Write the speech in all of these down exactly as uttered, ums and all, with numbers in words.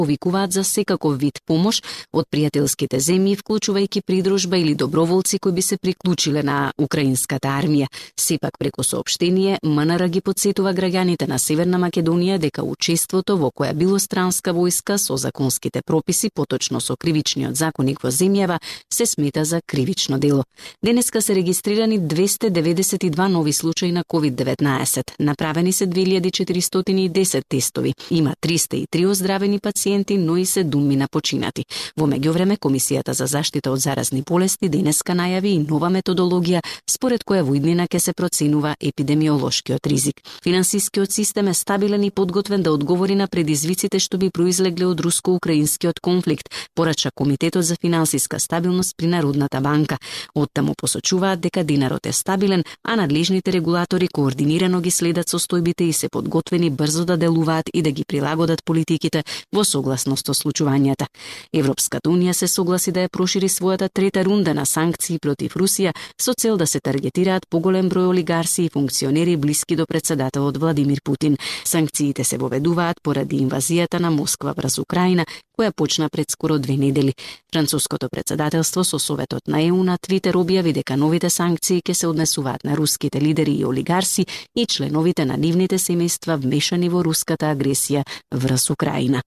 повикуваат за секаков вид помош од пријателските земји, вклучувајќи придружба или доброволци кои би се приклучиле на украинската армија. Сепак преку соопштение МНР ги потсетува граѓаните на Северна Македонија дека учеството во која било странска војска со законските прописи, поточно со кривичниот законник во земјава, се смета за кривично дело. Денеска се регистрирани двесте деведесет и два нови случаи на ковид деветнаесет. Направени се две илјади четиристотини и десет тестови. Има триста и три оздравени пациенти, но и седумина починати. Во меѓувреме, Комисијата за заштита од заразни болести денеска најави и нова методологија според која во иднина ќе се проценува епидемиолошкиот ризик. Финансискиот систем е стабилен и подготвен да одговори на предизвиците што би произлегле од руско-украинскиот конфликт, порача Комитетот за финансиска стабилност при Народната банка. Оттаму посочуваат дека динарот е стабилен, а надлежните регулатори координирано ги следат состојбите и се подготвени брзо да делуваат и да ги прилагодат политиките во согласност со случувањата. Европската унија се согласи да ја прошири својата трета рунда на санкции против Русија со цел да се таргетираат поголем број олигарси и функционери блиски до председателот Владимир Путин. Санкциите се воведуваат поради инвазијата на Москва врз Украина, која почна пред скоро две недели. Француското председателство со Советот на ЕУ на Твитер објави дека новите санкции ќе се однесуваат на руските лидери и олигарси и членовите на нивните семејства вмешани во руската агресија врз Украина.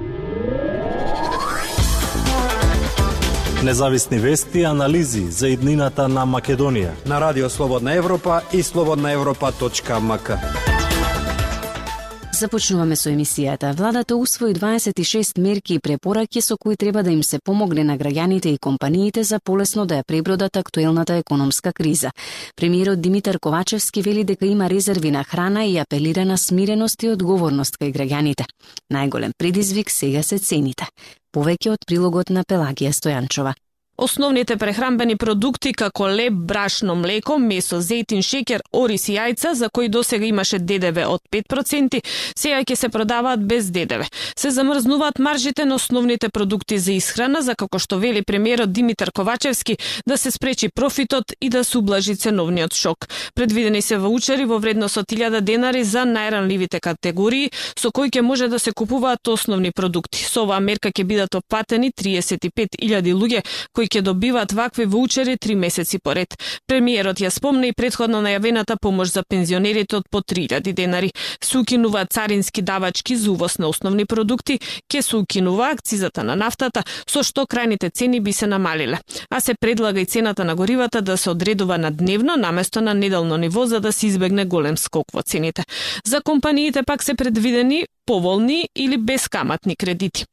Независни вести и анализи за иднината на Македонија на Радио Слободна Европа и слободна европа точка ем ка. Започнуваме со емисијата. Владата усвои дваесет и шест мерки и препораки со кои треба да им се помогне на граѓаните и компаниите за полесно да ја пребродат актуелната економска криза. Премиерот Димитар Ковачевски вели дека има резерви на храна и апелира на смиреност и одговорност кај граѓаните. Најголем предизвик сега се цените. Повеќе од прилогот на Пелагија Стојанчова. Основните прехранбени продукти како леб, брашно, млеко, месо, зејтин, шеќер, ориз и јајца, за кои досега имаше ДДВ од пет проценти, сега ќе се продаваат без ДДВ. Се замрзнуваат маржите на основните продукти за исхрана, за како што вели премиерот Димитар Ковачевски, да се спречи профитот и да се ублажи ценовниот шок. Предвидени се ваучери во вредност од илјада денари за најранливите категории, со кои ќе може да се купуваат основни продукти. Со оваа мерка ќе бидат опатени триесет и пет илјади луѓе кои ќе добиваат вакви ваучери три месеци поред. Премиерот ја спомна и претходно најавената помош за пензионерите од по три илјади денари. Се укинуваат царински давачки за увоз на основни продукти, ќе се укинува акцизата на нафтата, со што крајните цени би се намалиле. А се предлага и цената на горивата да се одредува на дневно наместо на неделно ниво за да се избегне голем скок во цените. За компаниите пак се предвидени поволни или бескаматни кредити.